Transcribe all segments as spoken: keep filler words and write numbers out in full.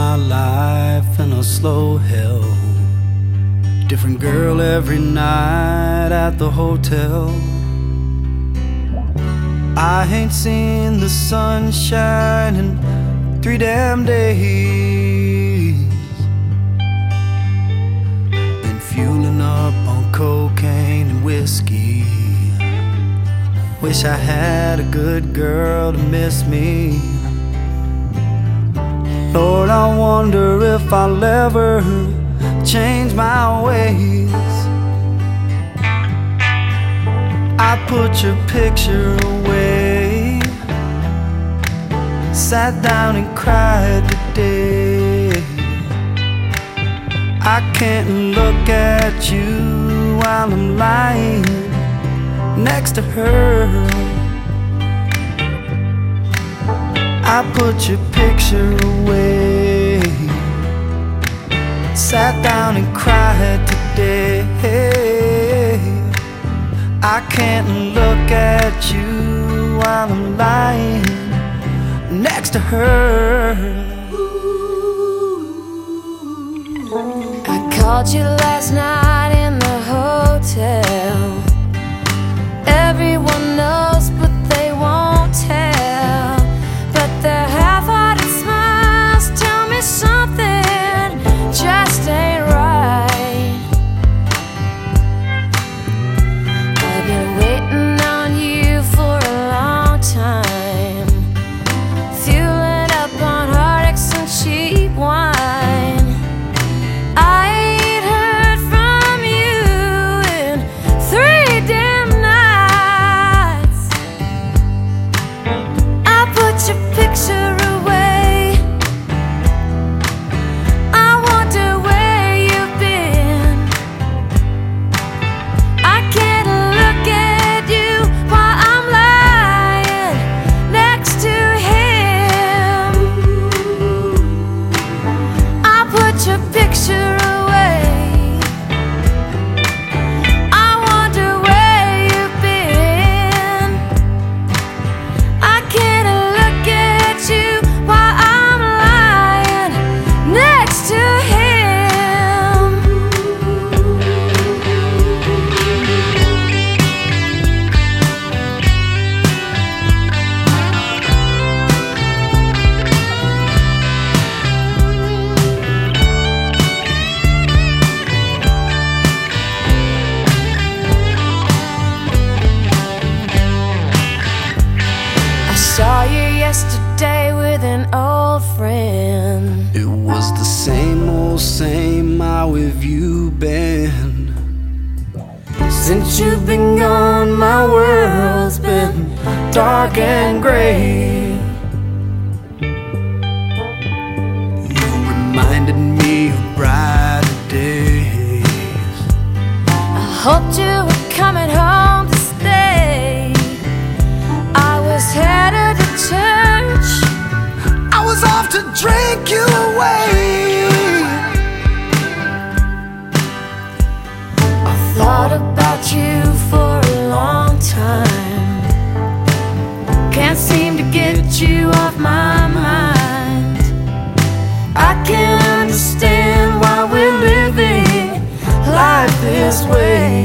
my life in a slow hell. Different girl every night at the hotel. I ain't seen the sunshine in three damn days. Been fueling up on cocaine and whiskey. Wish I had a good girl to miss me. Lord, I wonder if I'll ever change my ways. I put your picture away, sat down and cried today. I can't look at you while I'm lying next to her. I put your picture away, sat down and cried today. I can't look at you while I'm lying next to her. I called you last night in the hotel. Everyone knows but they won't tell. But their half-hearted smiles tell me something just ain't right. I've been waiting on you for a long time, fueling up on heartaches and cheap wine. I ain't heard from you in three damn nights. I put your picture away, I wonder where you've been. I can't look at you while I'm lying next to him. I put your picture away, I wonder where you've been. I can't look at you while I'm lying next to him. I saw you yesterday with an old friend. It was the same old same. How have you been? Since you've been gone, my world's been dark and gray. You reminded me of brighter days. I hoped you were coming home to stay. I was headed to church, I was off to drink you away. I thought about you for a long time. Can't seem to get you off my mind. I can't understand why we're living life this way.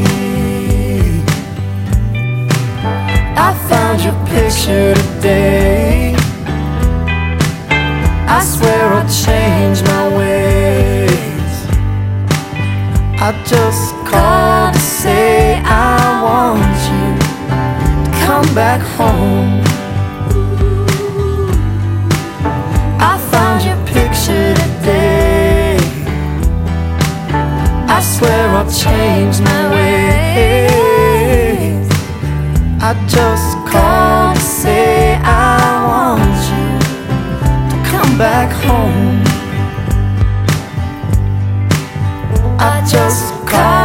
I found your picture today, I swear I'll change my ways. I just called to say I want you to come back home. I found your picture today, I swear I'll change my ways. I just called to say I want you to come back home. I just called